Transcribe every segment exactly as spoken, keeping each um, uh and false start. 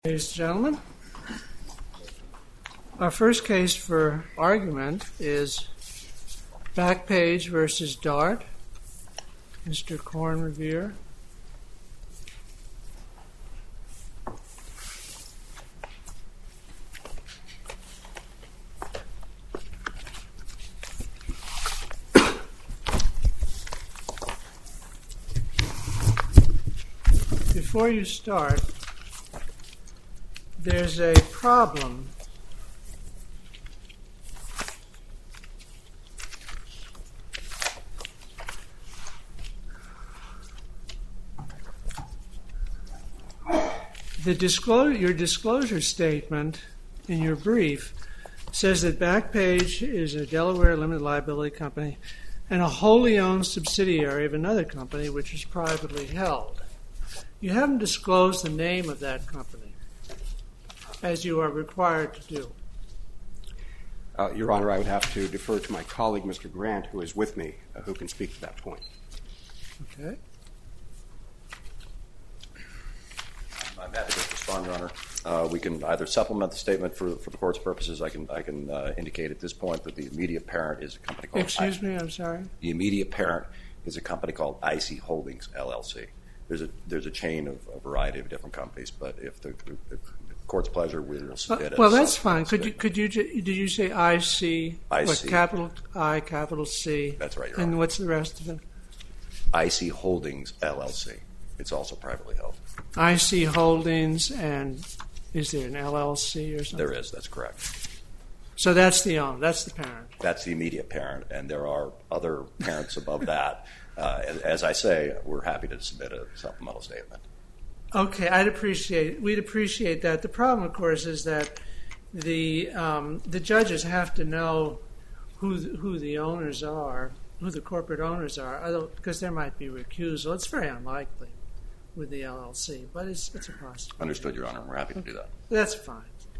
Ladies and gentlemen, our first case for argument is Backpage versus Dart. Mister Kornrevier. Before you start, there's a problem. The disclosure, your disclosure statement in your brief says that Backpage is a Delaware limited liability company and a wholly owned subsidiary of another company which is privately held. You haven't disclosed the name of that company, as you are required to do. Uh, Your Honor, I would have to defer to my colleague, Mister Grant, who is with me, uh, who can speak to that point. Okay. I'm happy to respond, Your Honor. Uh, we can either supplement the statement for, for the court's purposes. I can I can uh, indicate at this point that the immediate parent is a company called... Excuse I- me, I'm sorry? The immediate parent is a company called I C Holdings, L L C. There's a there's a chain of a variety of different companies, but if the, if the court's pleasure, we'll submit it. Well, that's fine. Could you could you did you say I C? I C. What, capital I, capital C? That's right, Your And Honor. what's the rest of it? I C Holdings, L L C. It's also privately held. I C Holdings, and is there an L L C or something? There is. That's correct. So that's the owner. That's the parent. That's the immediate parent, and there are other parents above that. Uh, as, as I say, we're happy to submit a supplemental statement. Okay, I'd appreciate we'd appreciate that. The problem, of course, is that the um, the judges have to know who the, who the owners are, who the corporate owners are, because there might be recusal. It's very unlikely with the L L C, but it's it's a possibility. Understood, Your Honor. We're happy to do that. That's fine.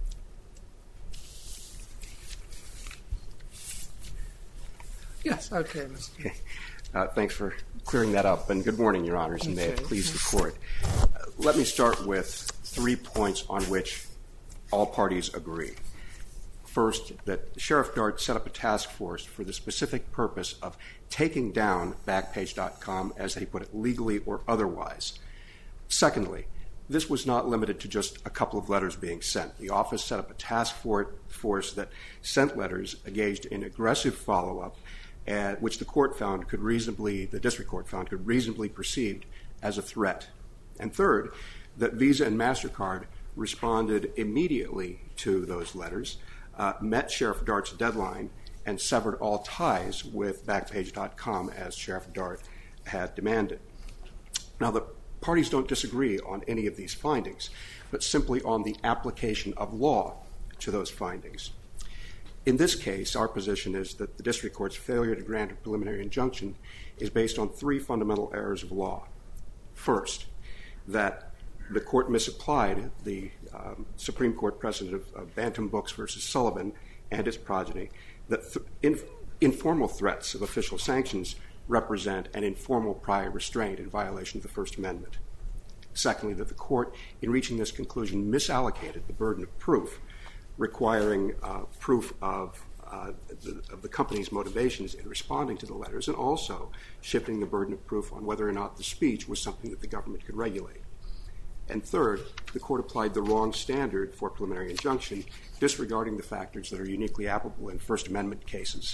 Yes. Okay, Mister Okay. Uh, thanks for clearing that up, and good morning, Your Honors, and may it Okay. please the Court. Uh, let me start with three points on which all parties agree. First, that Sheriff Dart set up a task force for the specific purpose of taking down Backpage dot com, as they put it, legally or otherwise. Secondly, this was not limited to just a couple of letters being sent. The office set up a task force that sent letters, engaged in aggressive follow-up, Uh, which the court found could reasonably, the district court found could reasonably perceived as a threat. And third, that Visa and MasterCard responded immediately to those letters, uh, met Sheriff Dart's deadline, and severed all ties with Backpage dot com as Sheriff Dart had demanded. Now, the parties don't disagree on any of these findings, but simply on the application of law to those findings. In this case, our position is that the district court's failure to grant a preliminary injunction is based on three fundamental errors of law. First, that the court misapplied the um, Supreme Court precedent of, of Bantam Books versus Sullivan and its progeny, that th- in, informal threats of official sanctions represent an informal prior restraint in violation of the First Amendment. Secondly, that the court, in reaching this conclusion, misallocated the burden of proof, requiring uh, proof of, uh, the, of the company's motivations in responding to the letters, and also shifting the burden of proof on whether or not the speech was something that the government could regulate. And third, the court applied the wrong standard for preliminary injunction, disregarding the factors that are uniquely applicable in First Amendment cases.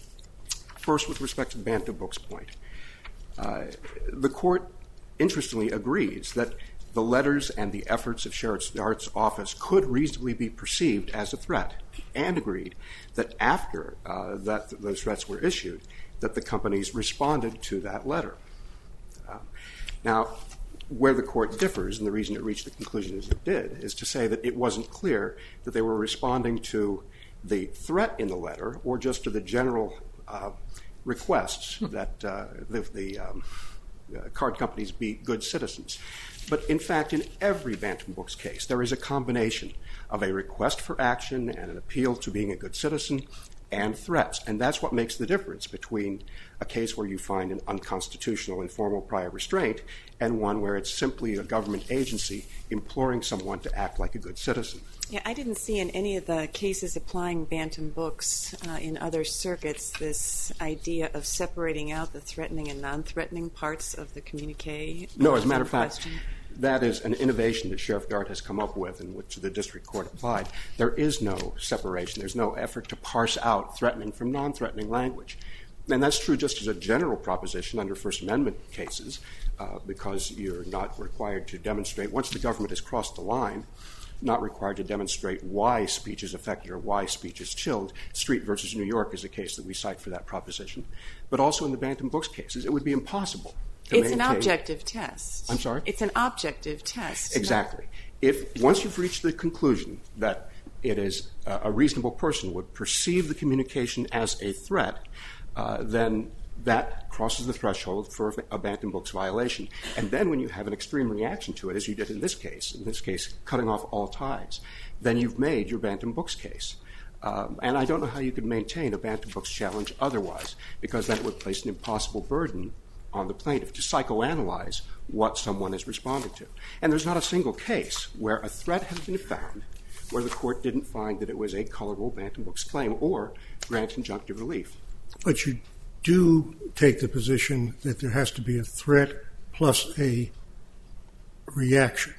First, with respect to the Bantam Books point, uh, the court interestingly agrees that the letters and the efforts of Sheriff Dart's office could reasonably be perceived as a threat, and agreed that after uh, that those threats were issued, that the companies responded to that letter. Uh, now, where the court differs, and the reason it reached the conclusion as it did, is to say that it wasn't clear that they were responding to the threat in the letter or just to the general uh, requests that uh, the, the um, uh, card companies be good citizens. But in fact, in every Bantam Books case, there is a combination of a request for action and an appeal to being a good citizen, and threats. And that's what makes the difference between a case where you find an unconstitutional informal prior restraint and one where it's simply a government agency imploring someone to act like a good citizen. Yeah, I didn't see in any of the cases applying Bantam Books uh, in other circuits this idea of separating out the threatening and non-threatening parts of the communique. No, as a matter of fact, question. that is an innovation that Sheriff Dart has come up with and which the district court applied. There is no separation. There's no effort to parse out threatening from non-threatening language. And that's true just as a general proposition under First Amendment cases, uh, because you're not required to demonstrate, once the government has crossed the line, not required to demonstrate why speech is affected or why speech is chilled. Street versus New York is a case that we cite for that proposition. But also in the Bantam Books cases, it would be impossible to It's maintain... an objective test. I'm sorry? It's an objective test. Exactly. If once you've reached the conclusion that it is uh, a reasonable person would perceive the communication as a threat, uh, then that crosses the threshold for a Bantam Books violation. And then when you have an extreme reaction to it, as you did in this case, in this case cutting off all ties, then you've made your Bantam Books case. Um, and I don't know how you could maintain a Bantam Books challenge otherwise, because that would place an impossible burden on the plaintiff to psychoanalyze what someone is responding to. And there's not a single case where a threat has been found where the court didn't find that it was a colorable Bantam Books claim or grant injunctive relief. But you do take the position that there has to be a threat plus a reaction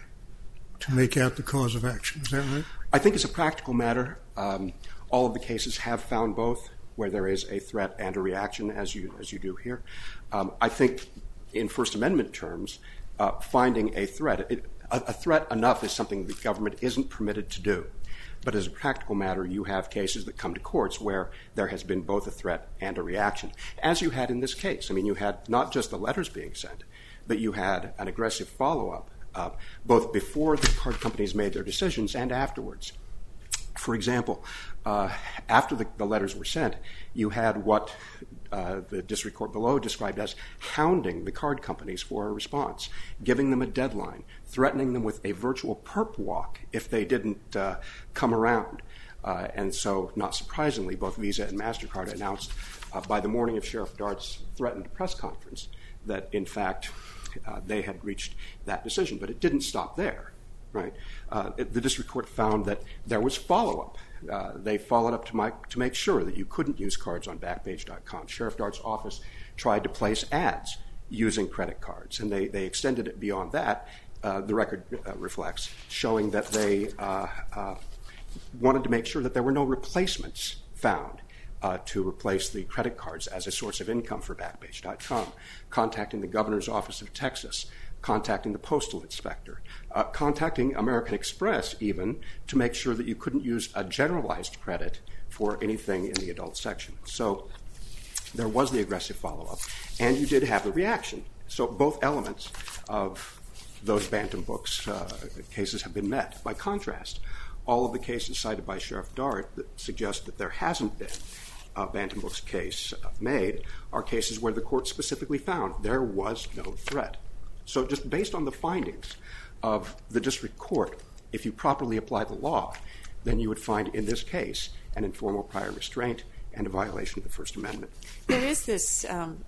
to make out the cause of action. Is that right? I think as a practical matter, um, all of the cases have found both, where there is a threat and a reaction, as you as you do here. Um, I think in First Amendment terms, uh, finding a threat, it, a, a threat enough is something the government isn't permitted to do. But as a practical matter, you have cases that come to courts where there has been both a threat and a reaction, as you had in this case. I mean, you had not just the letters being sent, but you had an aggressive follow-up, uh, both before the card companies made their decisions and afterwards. For example, uh, after the, the letters were sent, you had what uh, the district court below described as hounding the card companies for a response, giving them a deadline, threatening them with a virtual perp walk if they didn't uh, come around. Uh, and so, not surprisingly, both Visa and MasterCard announced uh, by the morning of Sheriff Dart's threatened press conference that, in fact, uh, they had reached that decision. But it didn't stop there. Right. Uh, it, the district court found that there was follow-up. Uh, they followed up to, my, to make sure that you couldn't use cards on Backpage dot com. Sheriff Dart's office tried to place ads using credit cards, and they, they extended it beyond that, uh, the record uh, reflects, showing that they uh, uh, wanted to make sure that there were no replacements found uh, to replace the credit cards as a source of income for Backpage dot com, contacting the governor's office of Texas, contacting the postal inspector, uh, contacting American Express even to make sure that you couldn't use a generalized credit for anything in the adult section. So there was the aggressive follow-up, and you did have the reaction. So both elements of those Bantam Books uh, cases have been met. By contrast, all of the cases cited by Sheriff Dart that suggest that there hasn't been a Bantam Books case made are cases where the court specifically found there was no threat. So just based on the findings of the district court, if you properly apply the law, then you would find in this case an informal prior restraint and a violation of the First Amendment. There is this um,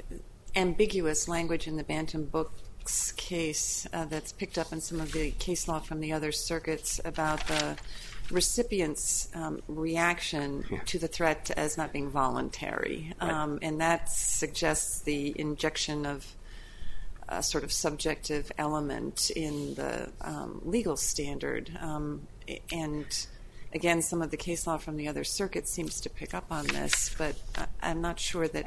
ambiguous language in the Bantam Books case uh, that's picked up in some of the case law from the other circuits about the recipient's um, reaction yeah. to the threat as not being voluntary. Right. Um, and that suggests the injection of a sort of subjective element in the um, legal standard. Um, and again, some of the case law from the other circuits seems to pick up on this, but I'm not sure that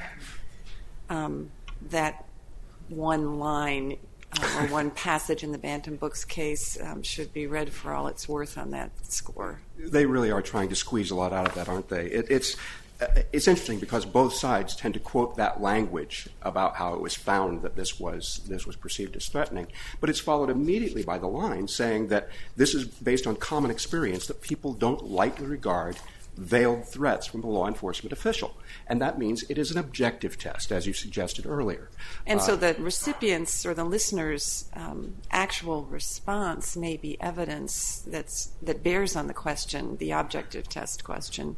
um, that one line uh, or one passage in the Bantam Books case um, should be read for all it's worth on that score. They really are trying to squeeze a lot out of that, aren't they? It, it's It's interesting because both sides tend to quote that language about how it was found that this was this was perceived as threatening, but it's followed immediately by the line saying that this is based on common experience, that people don't lightly regard veiled threats from a law enforcement official. And that means it is an objective test, as you suggested earlier. And uh, so the recipient's or the listener's um, actual response may be evidence that's, that bears on the question, the objective test question,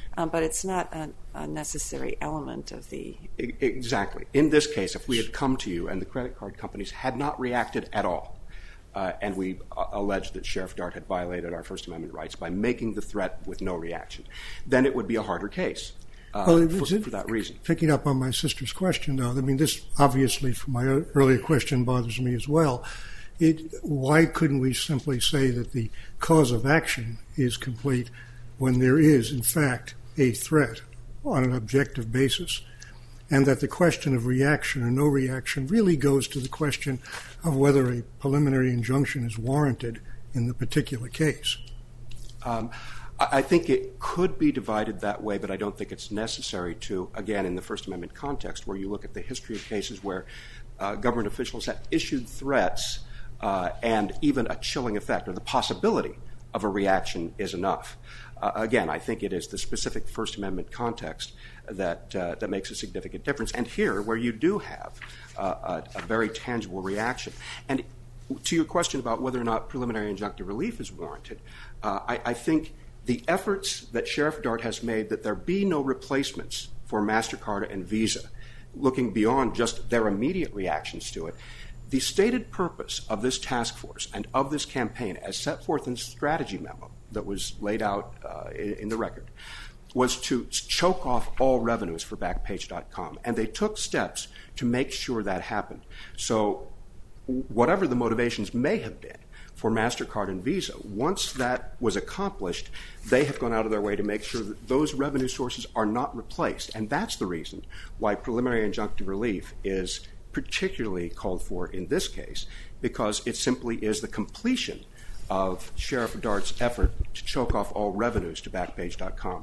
um, but it's not a, a necessary element of the... Exactly. In this case, if we had come to you and the credit card companies had not reacted at all, uh, and we uh, alleged that Sheriff Dart had violated our First Amendment rights by making the threat with no reaction, then it would be a harder case uh, well, for, it, for that reason. Picking up on my sister's question, though, I mean, this obviously, from my earlier question, bothers me as well. It, why couldn't we simply say that the cause of action is complete when there is, in fact, a threat on an objective basis, and that the question of reaction or no reaction really goes to the question of whether a preliminary injunction is warranted in the particular case? Um, I think it could be divided that way, but I don't think it's necessary to, again, in the First Amendment context, where you look at the history of cases where uh, government officials have issued threats uh, and even a chilling effect or the possibility of a reaction is enough. Uh, again, I think it is the specific First Amendment context that uh, that makes a significant difference. And here, where you do have uh, a, a very tangible reaction. And to your question about whether or not preliminary injunctive relief is warranted, uh, I, I think the efforts that Sheriff Dart has made that there be no replacements for MasterCard and Visa, looking beyond just their immediate reactions to it, the stated purpose of this task force and of this campaign, as set forth in the strategy memo that was laid out uh, in, in the record, was to choke off all revenues for Backpage dot com. And they took steps to make sure that happened. So whatever the motivations may have been for MasterCard and Visa, once that was accomplished, they have gone out of their way to make sure that those revenue sources are not replaced. And that's the reason why preliminary injunctive relief is particularly called for in this case, because it simply is the completion of Sheriff Dart's effort to choke off all revenues to Backpage dot com.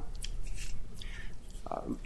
Um,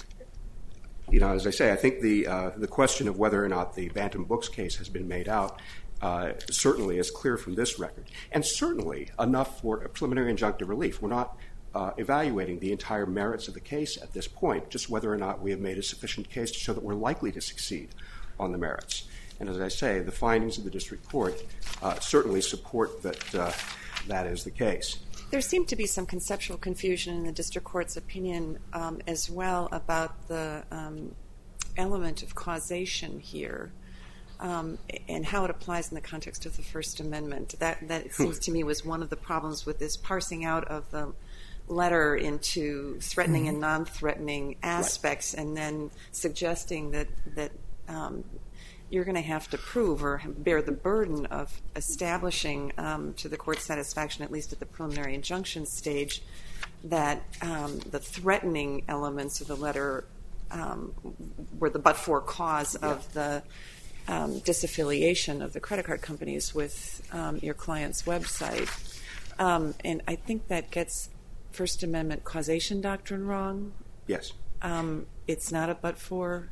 you know, as I say, I think the uh, the question of whether or not the Bantam Books case has been made out uh, certainly is clear from this record, and certainly enough for a preliminary injunctive relief. We're not uh, evaluating the entire merits of the case at this point, just whether or not we have made a sufficient case to show that we're likely to succeed on the merits. And as I say, the findings of the district court uh, certainly support that uh, that is the case. There seemed to be some conceptual confusion in the district court's opinion um, as well about the um, element of causation here um, and how it applies in the context of the First Amendment. That, that it seems to me was one of the problems with this parsing out of the letter into threatening and non-threatening aspects, right, and then suggesting that, that um, you're going to have to prove or bear the burden of establishing um, to the court's satisfaction, at least at the preliminary injunction stage, that um, the threatening elements of the letter um, were the but-for cause yeah. of the um, disaffiliation of the credit card companies with um, your client's website. Um, and I think that gets First Amendment causation doctrine wrong. Yes. Um, it's not a but-for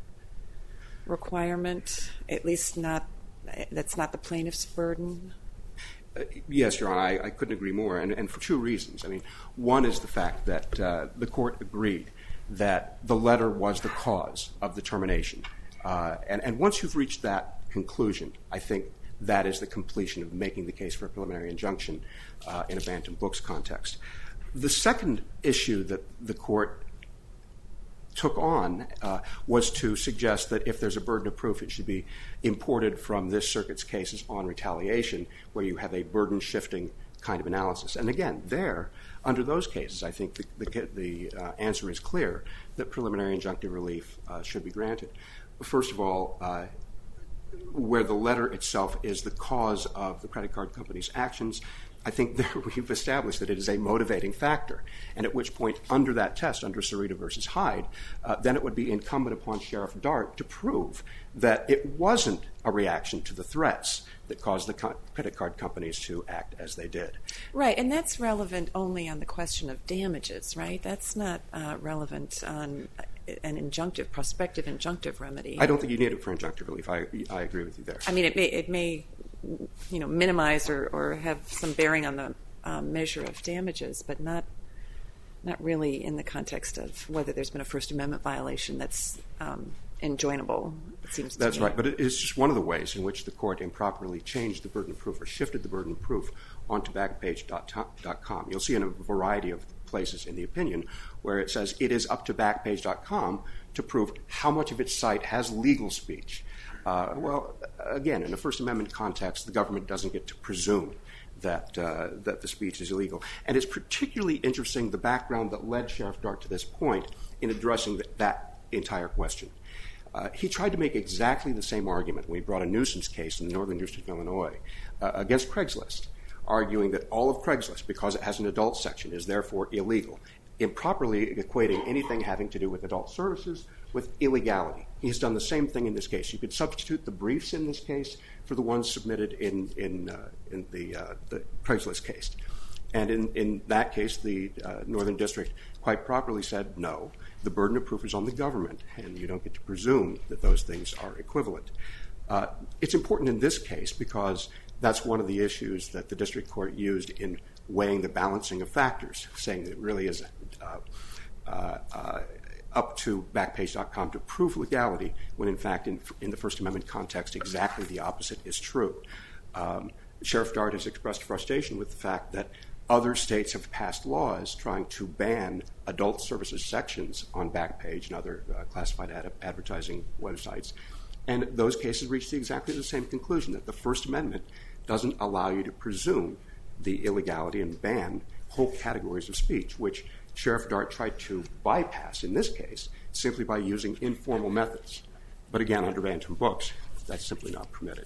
requirement, at least not, that's not the plaintiff's burden? Uh, yes, Your Honor, I, I couldn't agree more, and, and for two reasons. I mean, one is the fact that uh, the court agreed that the letter was the cause of the termination. Uh, and, and once you've reached that conclusion, I think that is the completion of making the case for a preliminary injunction uh, in a Bantam Books context. The second issue that the court took on uh, was to suggest that if there's a burden of proof, it should be imported from this circuit's cases on retaliation, where you have a burden-shifting kind of analysis. And again, there, under those cases, I think the, the, the uh, answer is clear that preliminary injunctive relief uh, should be granted. First of all, uh, where the letter itself is the cause of the credit card company's actions, I think there we've established that it is a motivating factor, and at which point, under that test, under Cerita versus Hyde, uh, then it would be incumbent upon Sheriff Dart to prove that it wasn't a reaction to the threats that caused the co- credit card companies to act as they did. Right, and that's relevant only on the question of damages, right? That's not uh, relevant on an injunctive, prospective injunctive remedy. I don't think you need it for injunctive relief. I, I agree with you there. I mean, it may, it may you know, minimize or, or have some bearing on the um, measure of damages, but not not really in the context of whether there's been a First Amendment violation that's um, enjoinable, it seems to That's me. right, but it is just one of the ways in which the court improperly changed the burden of proof or shifted the burden of proof onto backpage dot com. You'll see in a variety of places in the opinion where it says it is up to backpage dot com to prove how much of its site has legal speech. Uh, well, again, in a First Amendment context, the government doesn't get to presume that uh, that the speech is illegal. And it's particularly interesting the background that led Sheriff Dart to this point in addressing that, that entire question. Uh, he tried to make exactly the same argument when he brought a nuisance case in the Northern District of Illinois uh, against Craigslist, arguing that all of Craigslist, because it has an adult section, is therefore illegal, improperly equating anything having to do with adult services with illegality. He's done the same thing in this case. You could substitute the briefs in this case for the ones submitted in in, uh, in the, uh, the Craigslist case. And in, in that case, the uh, Northern District quite properly said, no, the burden of proof is on the government, and you don't get to presume that those things are equivalent. Uh, it's important in this case because that's one of the issues that the district court used in weighing the balancing of factors, saying that it really is uh, uh, uh, up to backpage dot com to prove legality, when in fact in, in the First Amendment context exactly the opposite is true. Um, Sheriff Dart has expressed frustration with the fact that other states have passed laws trying to ban adult services sections on Backpage and other uh, classified ad- advertising websites. And those cases reached exactly the same conclusion, that the First Amendment doesn't allow you to presume the illegality and ban whole categories of speech, which Sheriff Dart tried to bypass in this case simply by using informal methods. But again, under Bantam Books, that's simply not permitted.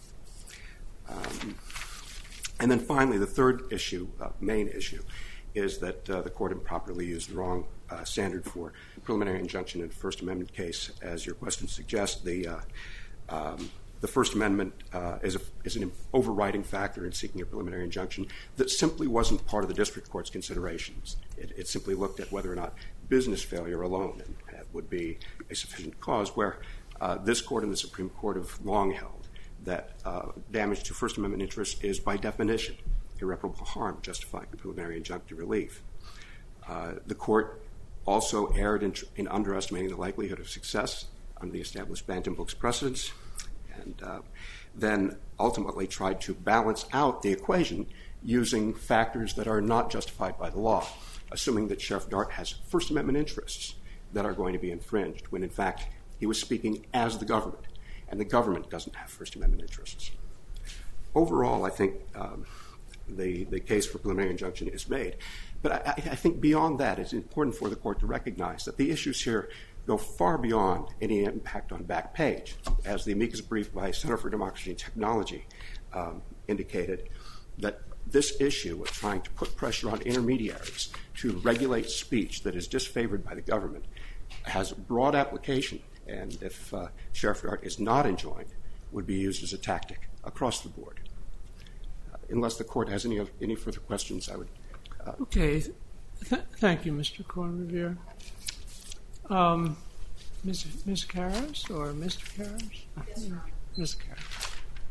Um, and then finally, the third issue, uh, main issue, is that uh, the court improperly used the wrong uh, standard for preliminary injunction in a First Amendment case. As your question suggests, the uh, um, the First Amendment uh, is, a, is an overriding factor in seeking a preliminary injunction that simply wasn't part of the district court's considerations. It, it simply looked at whether or not business failure alone would be a sufficient cause, where uh, this court and the Supreme Court have long held that uh, damage to First Amendment interests is, by definition, irreparable harm justifying preliminary injunctive relief. Uh, the court also erred in, in underestimating the likelihood of success under the established Bantam Books precedents, and uh, then ultimately tried to balance out the equation using factors that are not justified by the law, assuming that Sheriff Dart has First Amendment interests that are going to be infringed, when in fact he was speaking as the government, and the government doesn't have First Amendment interests. Overall, I think um, the, the case for preliminary injunction is made. But I, I think beyond that, it's important for the court to recognize that the issues here go far beyond any impact on Backpage. As the amicus brief by Center for Democracy and Technology um, indicated, that this issue of trying to put pressure on intermediaries to regulate speech that is disfavored by the government has broad application, and if uh, Sheriff Dart is not enjoined, would be used as a tactic across the board. Uh, unless the court has any other, any further questions, I would... Uh, okay. Th- thank you, Mister Cornrevere. Um, Miz Miz Karras or Mister Karras? Yes, sir. Miz Karras.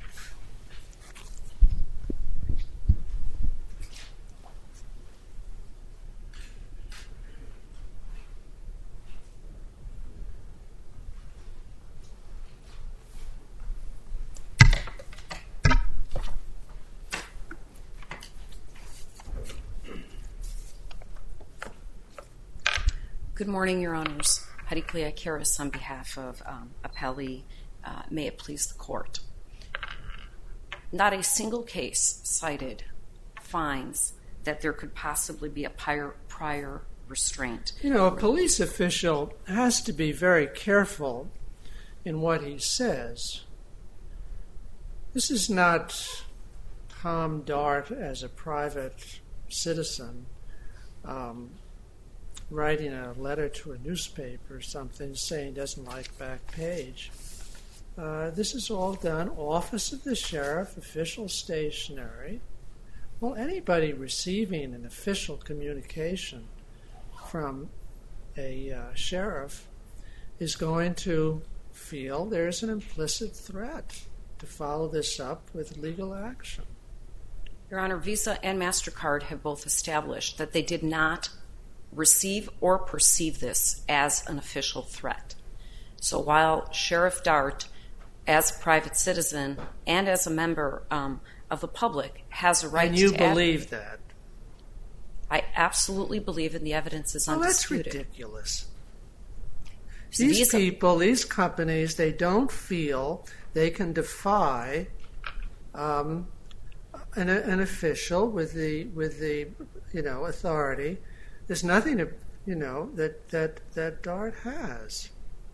Good morning, Your Honors. Heidi Kliak-Karras on behalf of um, Appellee. Uh, may it please the Court. Not a single case cited finds that there could possibly be a prior, prior restraint. You know, a police official has to be very careful in what he says. This is not Tom Dart as a private citizen um, writing a letter to a newspaper or something saying he doesn't like Backpage. Uh, this is all done Office of the Sheriff, official stationery. Well, anybody receiving an official communication from a uh, sheriff is going to feel there's an implicit threat to follow this up with legal action. Your Honor, Visa and MasterCard have both established that they did not receive or perceive this as an official threat. So while Sheriff Dart, as a private citizen and as a member um, of the public has a right And you to believe advocate. that? I absolutely believe, and the evidence is Well, that's undisputed. ridiculous. So These these- people, these companies, they don't feel they can defy um, an, an official with the with the you know authority. There's nothing to, you know that that that DART has.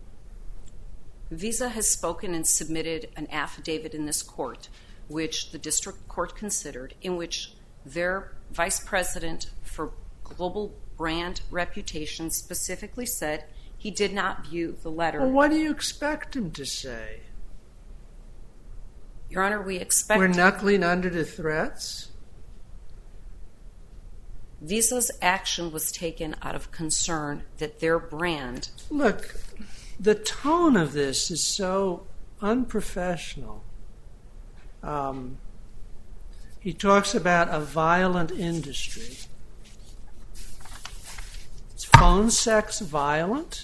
Visa has spoken and submitted an affidavit in this court, which the district court considered, in which their vice president for global brand reputation specifically said he did not view the letter. Well, what do you expect him to say? Your Honor, we expect We're knuckling under to threats? Visa's action was taken out of concern that their brand... Look, the tone of this is so unprofessional. Um, he talks about a violent industry. Is phone sex violent?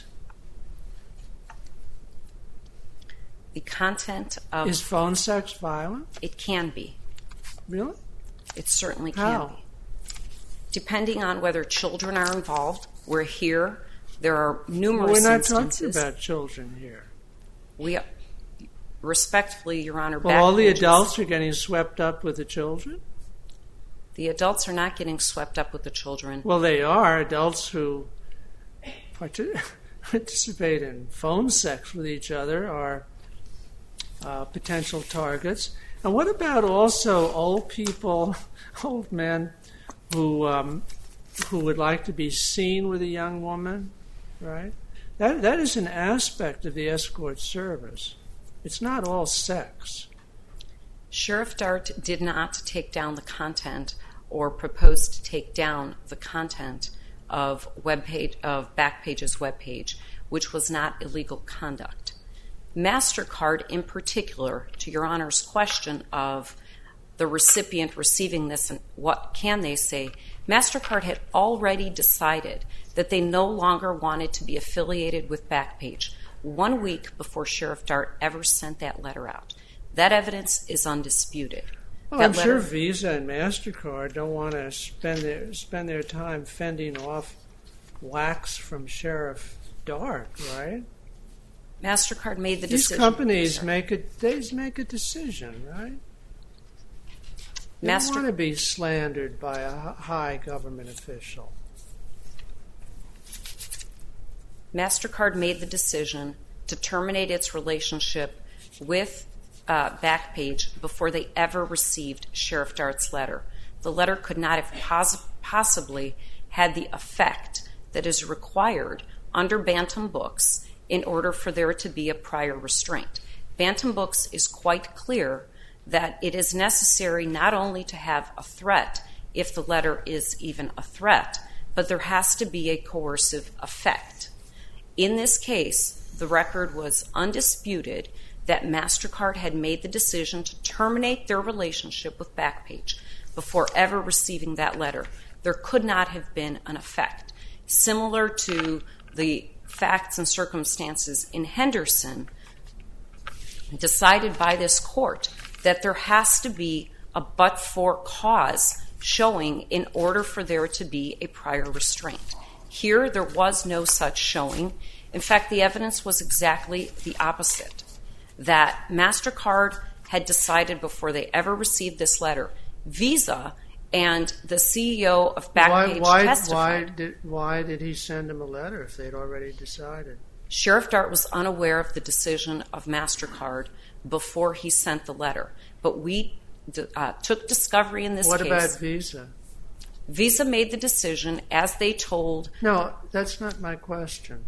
The content of... Is phone sex violent? It can be. Really? It certainly can How? be. Depending on whether children are involved, we're here. There are Well, numerous we're not instances. talking about children here. We, respectfully, Your Honor, Well, all the back pages- adults are getting swept up with the children? The adults are not getting swept up with the children. Well, they are. Adults who partic- participate in phone sex with each other are uh, potential targets. And what about also old people, old men who um, who would like to be seen with a young woman, right? That that is an aspect of the escort service. It's not all sex. Sheriff Dart did not take down the content or propose to take down the content of webpage of Backpage's webpage, which was not illegal conduct. MasterCard, in particular, to Your Honor's question of the recipient receiving this and what can they say, MasterCard had already decided that they no longer wanted to be affiliated with Backpage one week before Sheriff Dart ever sent that letter out. That evidence is undisputed. Well, That I'm sure letter- Visa and MasterCard don't want to spend their spend their time fending off wax from Sheriff Dart, right? MasterCard made the These decision. companies Sir. make a they make a decision, right? They Master- don't want to be slandered by a h- high government official. MasterCard made the decision to terminate its relationship with uh, Backpage before they ever received Sheriff Dart's letter. The letter could not have pos- possibly had the effect that is required under Bantam Books in order for there to be a prior restraint. Bantam Books is quite clear that it is necessary not only to have a threat, if the letter is even a threat, but there has to be a coercive effect. In this case, the record was undisputed that MasterCard had made the decision to terminate their relationship with Backpage before ever receiving that letter. There could not have been an effect. Similar to the facts and circumstances in Henderson, decided by this court that there has to be a but-for cause showing in order for there to be a prior restraint. Here, there was no such showing. In fact, the evidence was exactly the opposite, that MasterCard had decided before they ever received this letter. Visa and the C E O of Backpage why, why, testified. why, did, why did he send him a letter if they'd already decided? Sheriff Dart was unaware of the decision of MasterCard before he sent the letter. But we uh, took discovery in this What case. about Visa? Visa made the decision as they told. No, that's not my question.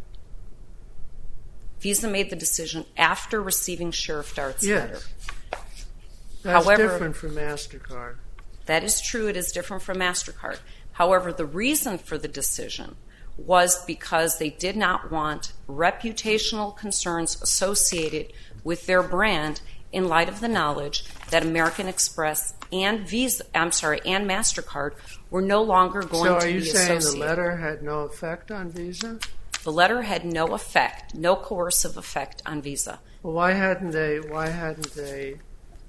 Visa made the decision after receiving Sheriff Dart's letter. Yes. That's However- different from MasterCard. That is true. It is different from MasterCard. However, the reason for the decision was because they did not want reputational concerns associated with their brand in light of the knowledge that American Express and Visa, I'm sorry, and MasterCard were no longer going So to are be you saying associated. the letter had no effect on Visa? The letter had no effect, no coercive effect on Visa. Well, why hadn't they? Why hadn't they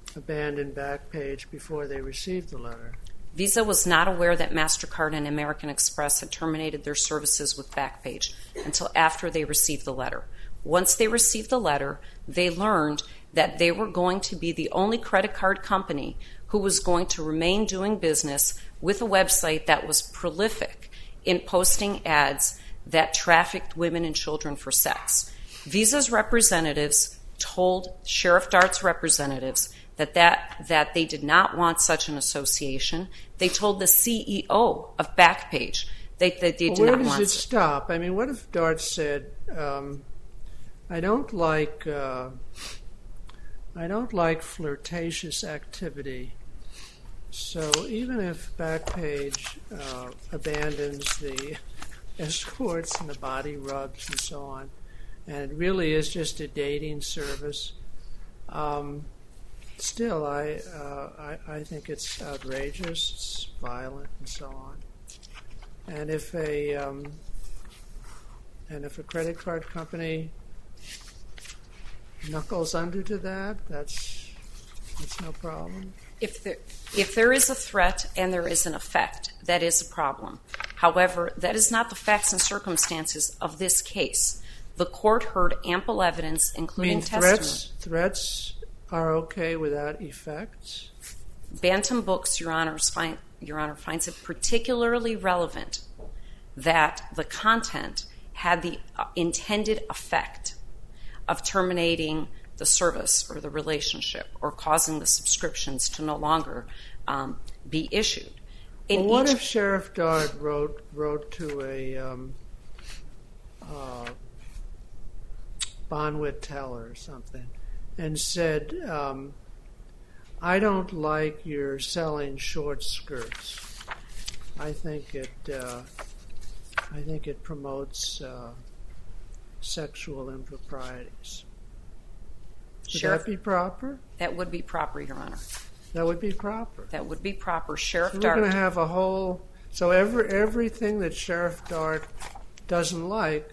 abandoned Backpage before they received the letter? Visa was not aware that MasterCard and American Express had terminated their services with Backpage until after they received the letter. Once they received the letter, they learned that they were going to be the only credit card company who was going to remain doing business with a website that was prolific in posting ads that trafficked women and children for sex. Visa's representatives told Sheriff Dart's representatives that, that, that they did not want such an association. They told the C E O of Backpage that, that they well, did where not does want it such. stop? I mean, what if Dart said, um, I don't like uh, I don't like flirtatious activity, so even if Backpage uh, abandons the escorts and the body rubs and so on, and it really is just a dating service, um, still I, uh, I I think it's outrageous, it's violent, and so on. And if a um, and if a credit card company knuckles under to that, that's that's no problem. If there, if there is a threat and there is an effect, that is a problem. However, that is not the facts and circumstances of this case. The court heard ample evidence, I including mean, testimony. threats threats are okay without effects. Bantam Books, Your Honor's find, Your Honor, finds it particularly relevant that the content had the uh, intended effect of terminating the service or the relationship or causing the subscriptions to no longer um, be issued. In Well, what each, if Sheriff Dart wrote wrote to a um, uh, Bonwit teller or something and said, um, I don't like your selling short skirts. I think it uh, I think it promotes uh, sexual improprieties. Would Sheriff, that be proper? that would be proper, Your Honor. That would be proper. That would be proper. Sheriff So we're Dart. going to have a whole. So every everything that Sheriff Dart doesn't like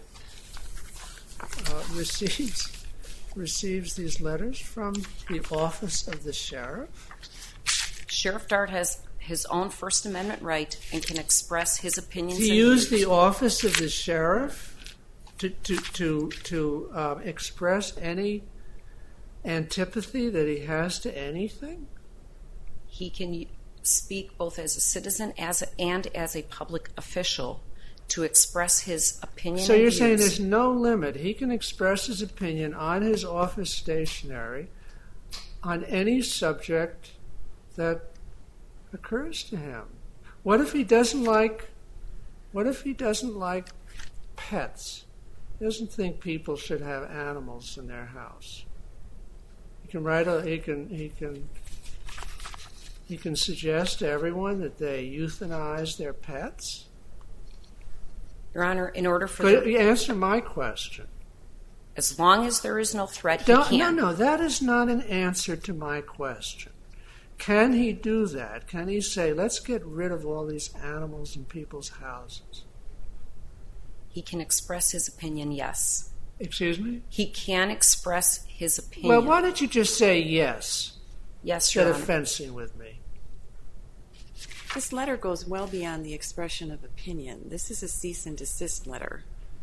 uh, receives receives these letters from the office of the sheriff. Sheriff Dart has his own First Amendment right and can express his opinions. To and use views. the office of the sheriff to to to to uh, express any antipathy that he has to anything. He can speak both as a citizen as a, and as a public official to express his opinion. So and you're views. saying there's no limit. He can express his opinion on his office stationery on any subject that occurs to him. What if he doesn't like what if he doesn't like pets? He doesn't think people should have animals in their house. He can write a he can he can he can suggest to everyone that they euthanize their pets. Your Honor, in order for But the, answer my question. as long as there is no threat, he Don't, can. no, no, that is not an answer to my question. Can he do that? Can he say, let's get rid of all these animals in people's houses? He can express his opinion, yes. Excuse me? He can express his opinion. Well, why don't you just say yes Yes, Your instead of Honor. fencing with me? This letter goes well beyond the expression of opinion. This is a cease and desist letter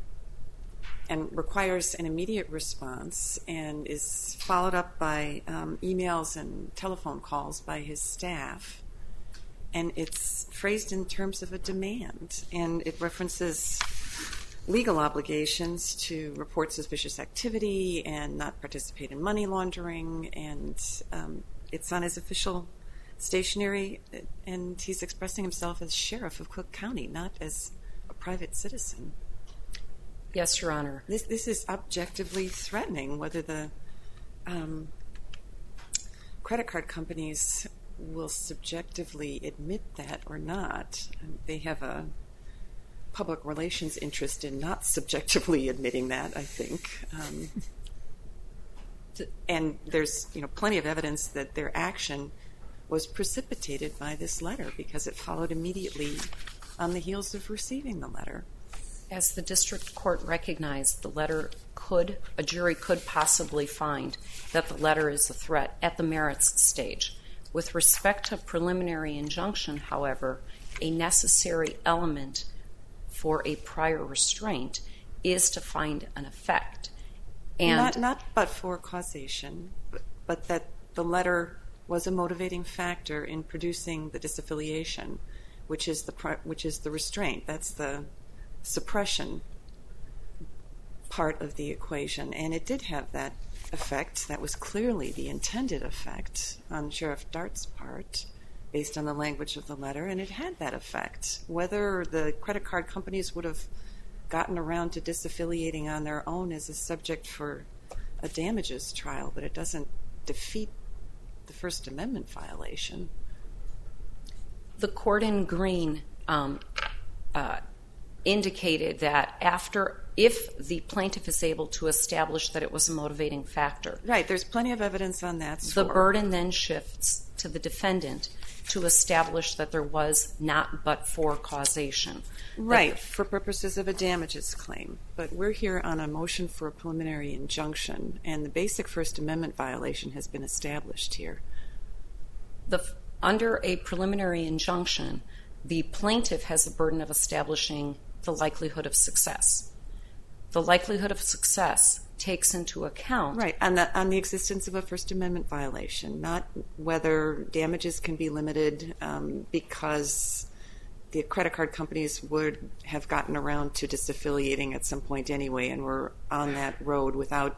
and requires an immediate response and is followed up by um, emails and telephone calls by his staff. And it's phrased in terms of a demand, and it references legal obligations to report suspicious activity and not participate in money laundering, and um, it's on his official stationery, and he's expressing himself as sheriff of Cook County, not as a private citizen. Yes, Your Honor. This this is objectively threatening, whether the um, credit card companies will subjectively admit that or not. They have a public relations interest in not subjectively admitting that, I think. Um, and there's you know plenty of evidence that their action was precipitated by this letter because it followed immediately on the heels of receiving the letter. As the district court recognized, the letter could, a jury could possibly find that the letter is a threat at the merits stage. With respect to preliminary injunction, however, a necessary element for a prior restraint is to find an effect. And not, not but for causation, but, but that the letter was a motivating factor in producing the disaffiliation, which is the which is the restraint. That's the suppression part of the equation, and it did have that effect. That was clearly the intended effect on Sheriff Dart's part, based on the language of the letter, and it had that effect. Whether the credit card companies would have gotten around to disaffiliating on their own is a subject for a damages trial, but it doesn't defeat the First Amendment violation. The court in Green um, uh, indicated that after, if the plaintiff is able to establish that it was a motivating factor, right, there's plenty of evidence on that score. The burden then shifts to the defendant to establish that there was not but for causation. Right, for purposes of a damages claim. But we're here on a motion for a preliminary injunction, and the basic First Amendment violation has been established here. The, under a preliminary injunction, the plaintiff has the burden of establishing the likelihood of success. The likelihood of success takes into account... Right, on the, on the existence of a First Amendment violation, not whether damages can be limited um, because the credit card companies would have gotten around to disaffiliating at some point anyway and were on that road without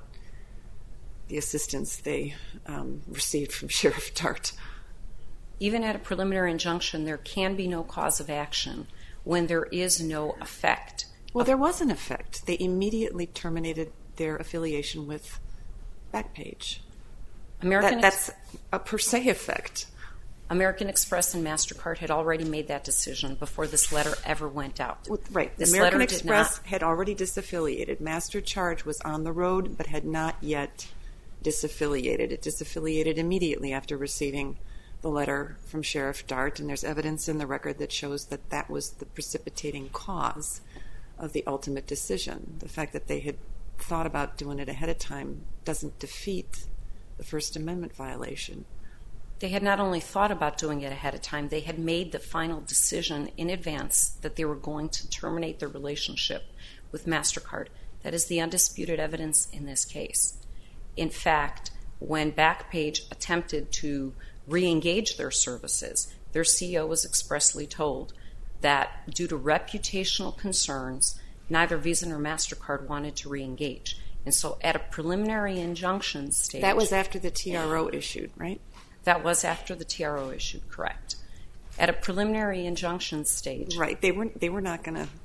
the assistance they um, received from Sheriff Dart. Even at a preliminary injunction, there can be no cause of action when there is no effect. Well, there was an effect. They immediately terminated their affiliation with Backpage. American that, that's a per se effect. American Express and MasterCard had already made that decision before this letter ever went out. Right. This American letter Express did not... had already disaffiliated. MasterCharge was on the road but had not yet disaffiliated. It disaffiliated immediately after receiving the letter from Sheriff Dart, and there's evidence in the record that shows that that was the precipitating cause of the ultimate decision. The fact that they had thought about doing it ahead of time doesn't defeat the First Amendment violation. They had not only thought about doing it ahead of time, they had made the final decision in advance that they were going to terminate their relationship with MasterCard. That is the undisputed evidence in this case. In fact, when Backpage attempted to re-engage their services, their C E O was expressly told that due to reputational concerns, neither Visa nor MasterCard wanted to re-engage. And so at a preliminary injunction stage... That was after the T R O issued, right? That was after the T R O issued, correct. At a preliminary injunction stage... Right. They were, they were not going to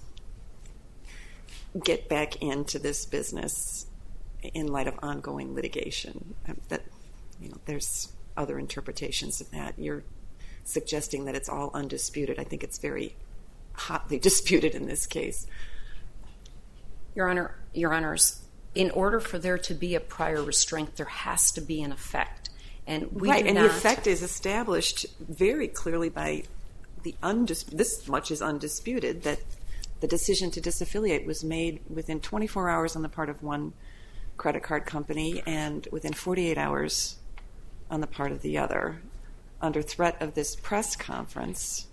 get back into this business in light of ongoing litigation. That, you know, there's other interpretations of that. You're suggesting that it's all undisputed. I think it's very hotly disputed in this case. Your Honor, Your Honors, in order for there to be a prior restraint, there has to be an effect. And we right, do and not... the effect is established very clearly by the undisputed, this much is undisputed, that the decision to disaffiliate was made within twenty-four hours on the part of one credit card company and within forty-eight hours on the part of the other, under threat of this press conference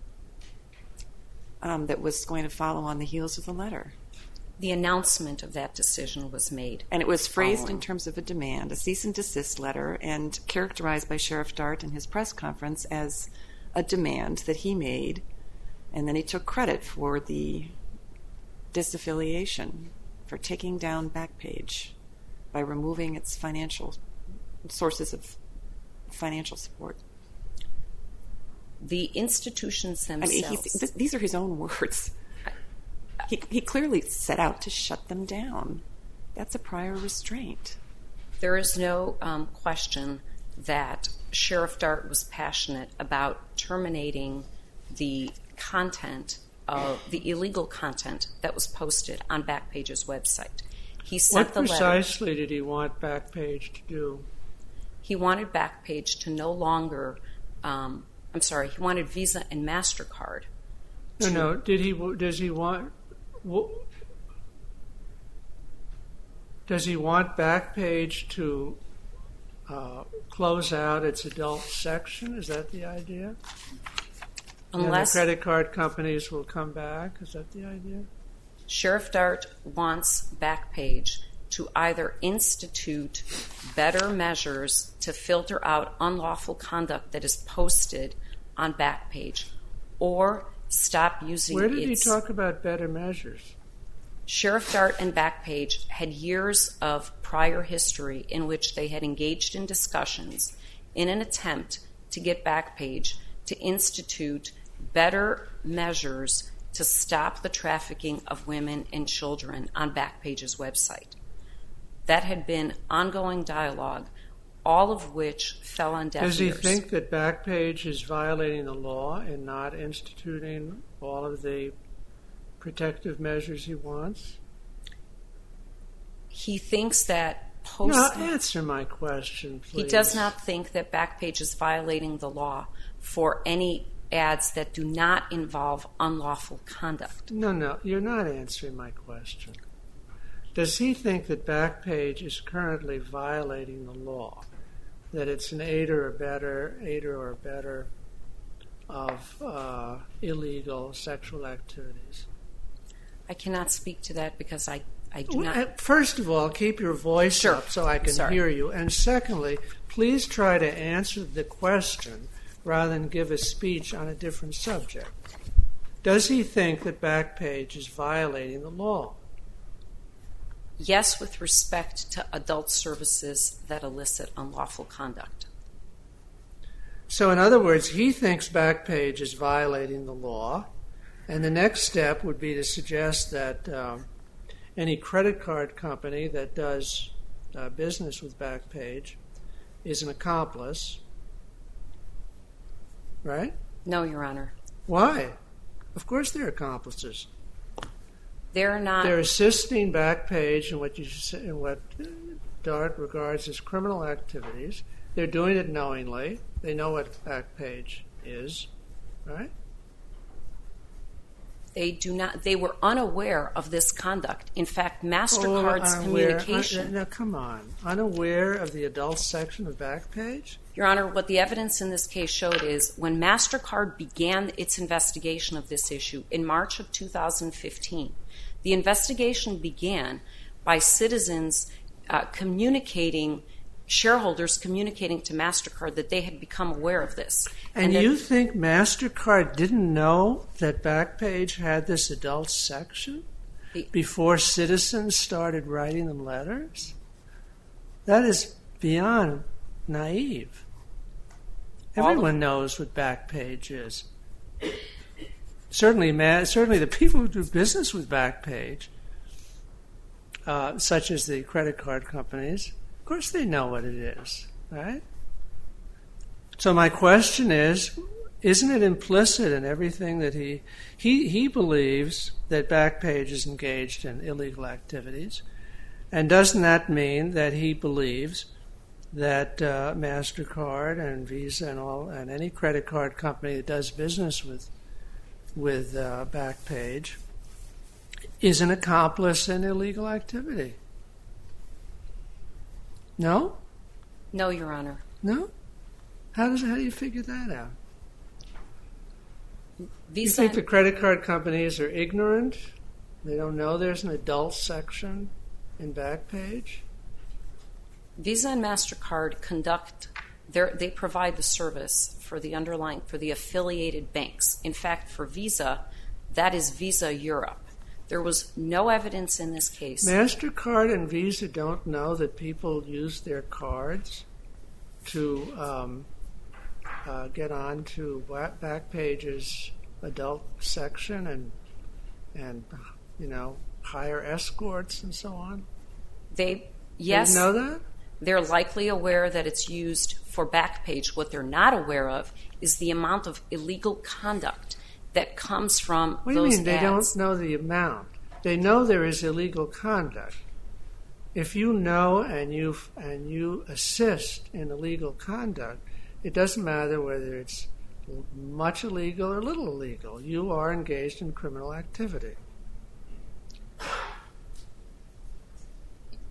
um, that was going to follow on the heels of the letter. The announcement of that decision was made. And it was phrased following. in terms of a demand, a cease and desist letter, and characterized by Sheriff Dart in his press conference as a demand that he made, and then he took credit for the disaffiliation, for taking down Backpage by removing its financial sources of financial support. The institutions themselves... I mean, he's, th- these are his own words. He, he clearly set out to shut them down. That's a prior restraint. There is no um, question that Sheriff Dart was passionate about terminating the content of the illegal content that was posted on Backpage's website. He sent what the letter. precisely did he want Backpage to do? He wanted Backpage to no longer, um, I'm sorry, he wanted Visa and MasterCard. No, to, no. Did he? Does he want? does he want Backpage to uh, close out its adult section? Is that the idea? Unless and the credit card companies will come back? Is that the idea? Sheriff Dart wants Backpage to either institute better measures to filter out unlawful conduct that is posted on Backpage, or stop using Where did its... he talk about better measures? Sheriff Dart and Backpage had years of prior history in which they had engaged in discussions in an attempt to get Backpage to institute better measures to stop the trafficking of women and children on Backpage's website. That had been ongoing dialogue, all of which fell on deaf ears. Does he think that Backpage is violating the law and not instituting all of the protective measures he wants? He thinks that post... No, answer my question, please. He does not think that Backpage is violating the law for any ads that do not involve unlawful conduct. No, no, you're not answering my question. Does he think that Backpage is currently violating the law? That it's an aider or better, aider or better of uh, illegal sexual activities? I cannot speak to that because I, I do Well, not... First of all, keep your voice Sure. up so I can Sorry. hear you. And secondly, please try to answer the question rather than give a speech on a different subject. Does he think that Backpage is violating the law? Yes, with respect to adult services that elicit unlawful conduct. So in other words, he thinks Backpage is violating the law, and the next step would be to suggest that um, any credit card company that does uh, business with Backpage is an accomplice, right? No, Your Honor. Why? Of course they're accomplices. They're not... They're assisting Backpage in what you say, in what Dart regards as criminal activities. They're doing it knowingly. They know what Backpage is, right? They do not... They were unaware of this conduct. In fact, MasterCard's Oh, unaware. communication... Un- now, come on. Unaware of the adult section of Backpage? Your Honor, what the evidence in this case showed is when MasterCard began its investigation of this issue in March of two thousand fifteen, the investigation began by citizens uh, communicating, shareholders communicating to MasterCard that they had become aware of this. And, and that, you think MasterCard didn't know that Backpage had this adult section The- before citizens started writing them letters? That is beyond naive. Everyone knows what Backpage is. Certainly, ma- certainly the people who do business with Backpage, uh, such as the credit card companies, of course they know what it is, right? So my question is, isn't it implicit in everything that he, he, he believes that Backpage is engaged in illegal activities, and doesn't that mean that he believes that uh, MasterCard and Visa and all and any credit card company that does business with with uh, Backpage is an accomplice in illegal activity? No? no, Your Honor. No? How does how do you figure that out? You Visa, think the credit card companies are ignorant? They don't know there's an adult section in Backpage? Visa and MasterCard conduct, their, they provide the service for the underlying, for the affiliated banks. In fact, for Visa, that is Visa Europe. There was no evidence in this case. MasterCard and Visa don't know that people use their cards to um, uh, get on to Backpage's adult section and, and you know, hire escorts and so on? They, yes. They know that? They're likely aware that it's used for Backpage. What they're not aware of is the amount of illegal conduct that comes from What do you those mean they ads. don't know the amount? They know there is illegal conduct. If you know and you and you assist in illegal conduct, it doesn't matter whether it's much illegal or little illegal. You are engaged in criminal activity.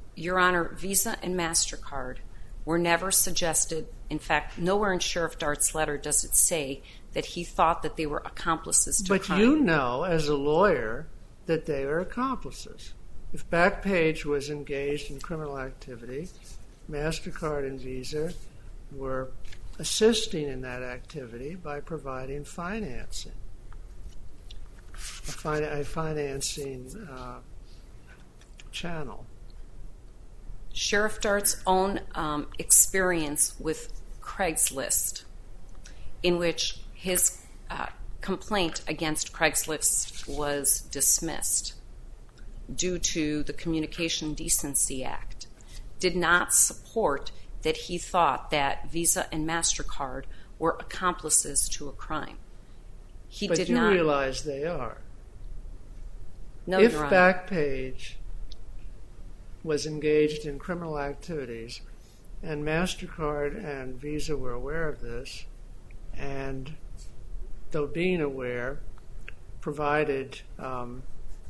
Your Honor, Visa and MasterCard were never suggested. In fact, nowhere in Sheriff Dart's letter does it say that he thought that they were accomplices to But crime. you know, as a lawyer, that they are accomplices. If Backpage was engaged in criminal activity, MasterCard and Visa were assisting in that activity by providing financing, a, fin- a financing uh, channel. Sheriff Dart's own um, experience with Craigslist, in which his uh, complaint against Craigslist was dismissed due to the Communication Decency Act, did not support that he thought that Visa and MasterCard were accomplices to a crime. He but did you not realize they are. No, if Your Honor. Backpage was engaged in criminal activities and MasterCard and Visa were aware of this, and though being aware, provided um,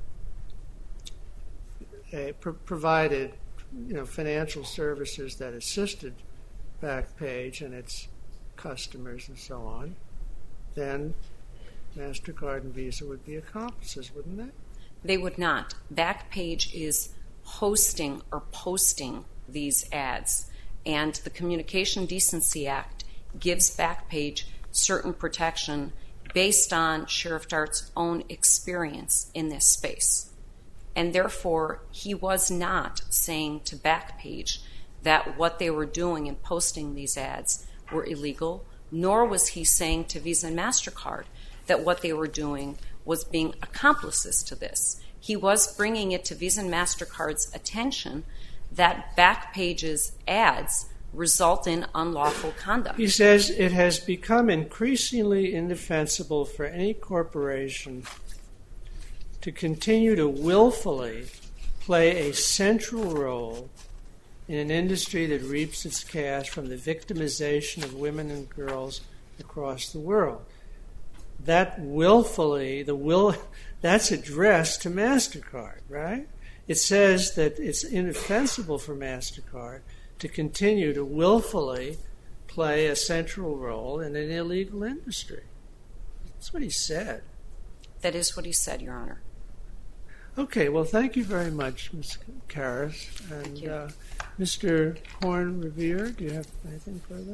a, pro- provided you know financial services that assisted Backpage and its customers and so on, then MasterCard and Visa would be accomplices, wouldn't they? They would not. Backpage is hosting or posting these ads, and the Communication Decency Act gives Backpage certain protection based on Sheriff Dart's own experience in this space. And therefore, he was not saying to Backpage that what they were doing in posting these ads were illegal, nor was he saying to Visa and MasterCard that what they were doing was being accomplices to this. He was bringing it to Visa and MasterCard's attention that Backpage's ads result in unlawful conduct. He says it has become increasingly indefensible for any corporation to continue to willfully play a central role in an industry that reaps its cash from the victimization of women and girls across the world. That willfully, the will, that's addressed to MasterCard, right? It says that it's indefensible for MasterCard to continue to willfully play a central role in an illegal industry. That's what he said. That is what he said, Your Honor. Okay, well, thank you very much, Miz Karras. And Thank you. Uh, Mister Horn-Revere, do you have anything further?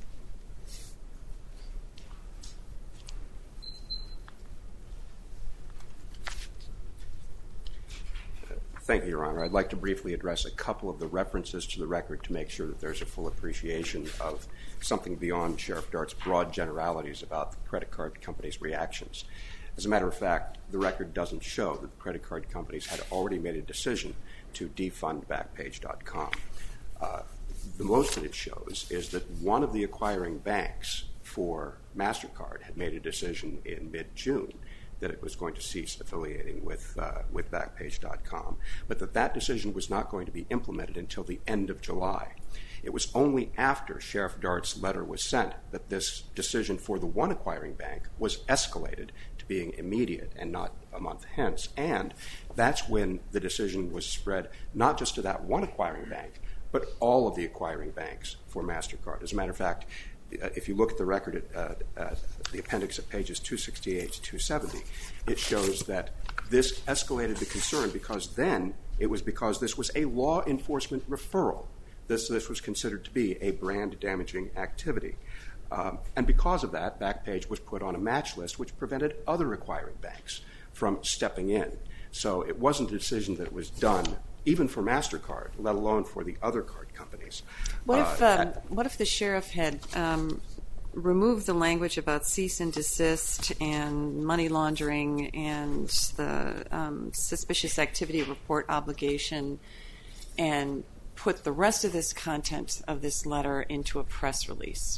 Thank you, Your Honor. I'd like to briefly address a couple of the references to the record to make sure that there's a full appreciation of something beyond Sheriff Dart's broad generalities about the credit card companies' reactions. As a matter of fact, the record doesn't show that the credit card companies had already made a decision to defund Backpage dot com. Uh, the most that it shows is that one of the acquiring banks for MasterCard had made a decision in mid-June that it was going to cease affiliating with uh, with Backpage dot com, but that that decision was not going to be implemented until the end of July. It was only after Sheriff Dart's letter was sent that this decision for the one acquiring bank was escalated to being immediate and not a month hence. And that's when the decision was spread not just to that one acquiring bank, but all of the acquiring banks for MasterCard. As a matter of fact, if you look at the record at uh, uh, the appendix at pages two sixty-eight to two seventy, it shows that this escalated the concern because then it was because this was a law enforcement referral. This, this was considered to be a brand-damaging activity. Um, and because of that, Backpage was put on a match list which prevented other acquiring banks from stepping in. So it wasn't a decision that was done even for MasterCard, let alone for the other card companies. What if Uh, um, what if the sheriff had um, removed the language about cease and desist and money laundering and the um, suspicious activity report obligation and put the rest of this content of this letter into a press release?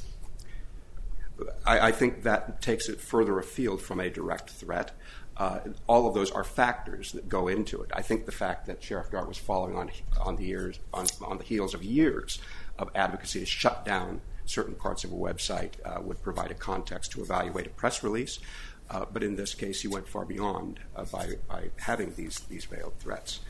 I, I think that takes it further afield from a direct threat. Uh, all of those are factors that go into it. I think the fact that Sheriff Dart was following on on the ears on, on the heels of years of advocacy to shut down certain parts of a website uh, would provide a context to evaluate a press release. Uh, but in this case, he went far beyond uh, by, by having these these veiled threats.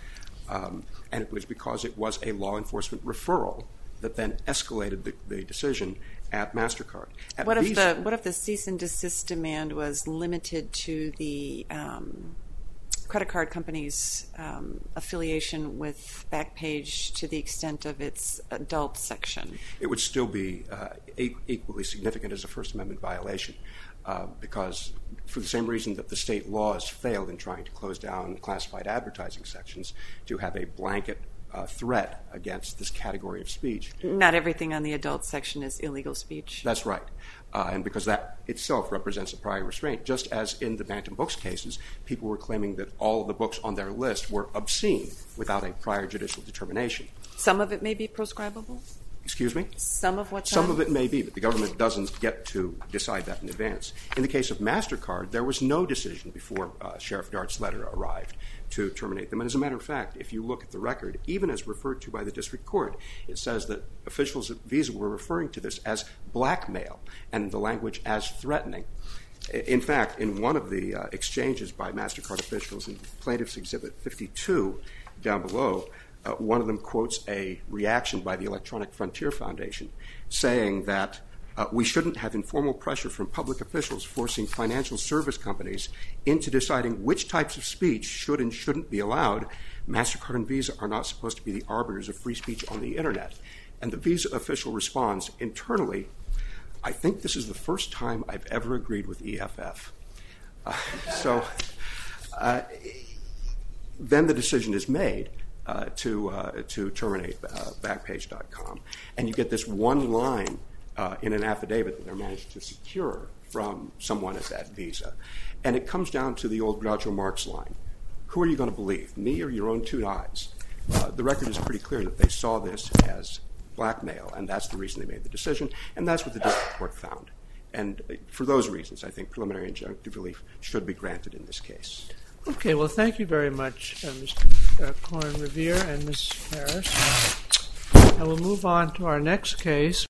Um, and it was because it was a law enforcement referral that then escalated the, the decision at MasterCard. At What if Visa, the what if the cease and desist demand was limited to the um, credit card company's um, affiliation with Backpage to the extent of its adult section? it would still be uh, e- equally significant as a First Amendment violation uh, because for the same reason that the state laws failed in trying to close down classified advertising sections to have a blanket uh, threat against this category of speech. Not everything on the adult section is illegal speech. That's right. Uh, and because that itself represents a prior restraint, just as in the Bantam Books cases, people were claiming that all of the books on their list were obscene without a prior judicial determination. Some of it may be proscribable? Excuse me? Some of what's Some on? of it may be, but the government doesn't get to decide that in advance. In the case of MasterCard, there was no decision before uh, Sheriff Dart's letter arrived to terminate them. And as a matter of fact, if you look at the record, even as referred to by the district court, it says that officials at Visa were referring to this as blackmail and the language as threatening. In fact, in one of the uh, exchanges by MasterCard officials in Plaintiff's Exhibit fifty-two down below, uh, one of them quotes a reaction by the Electronic Frontier Foundation saying that uh, we shouldn't have informal pressure from public officials forcing financial service companies into deciding which types of speech should and shouldn't be allowed. MasterCard and Visa are not supposed to be the arbiters of free speech on the Internet. And the Visa official responds internally, I think this is the first time I've ever agreed with E F F. Uh, so uh, then the decision is made uh, to uh, to terminate uh, Backpage dot com, and you get this one line uh, in an affidavit that they're managed to secure from someone at that Visa, and it comes down to the old Groucho Marx line: "Who are you going to believe, me or your own two eyes?" Uh, the record is pretty clear that they saw this as blackmail, and that's the reason they made the decision, and that's what the district court found. And for those reasons, I think preliminary injunctive relief should be granted in this case. Okay, well, thank you very much, uh, Mister Corin Revere and Miz Harris. I will move on to our next case.